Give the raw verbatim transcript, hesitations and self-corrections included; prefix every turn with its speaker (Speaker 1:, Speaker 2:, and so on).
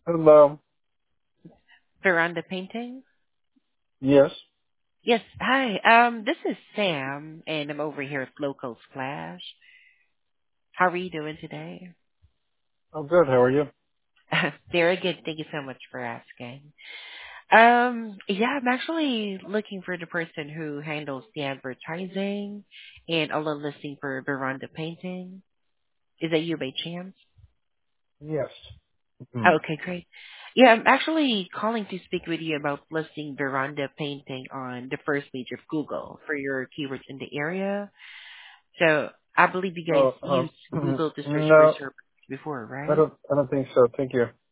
Speaker 1: Hello.
Speaker 2: Veranda Painting?
Speaker 1: Yes.
Speaker 2: Yes. Hi. Um, this is Sam, and I'm over here at Local Splash. How are you doing today?
Speaker 1: I'm good. How are you?
Speaker 2: Very good. Thank you so much for asking. Um, yeah, I'm actually looking for the person who handles the advertising and all the listing for Veranda Painting. Is that you by chance?
Speaker 1: Yes. Hmm.
Speaker 2: Oh, okay, great. Yeah, I'm actually calling to speak with you about listing Veranda Painting on the first page of Google for your keywords in the area. So I believe you guys
Speaker 1: Oh,
Speaker 2: used
Speaker 1: um,
Speaker 2: Google to search for
Speaker 1: no,
Speaker 2: services before,
Speaker 1: I
Speaker 2: right?
Speaker 1: don't. I don't think so. Thank you.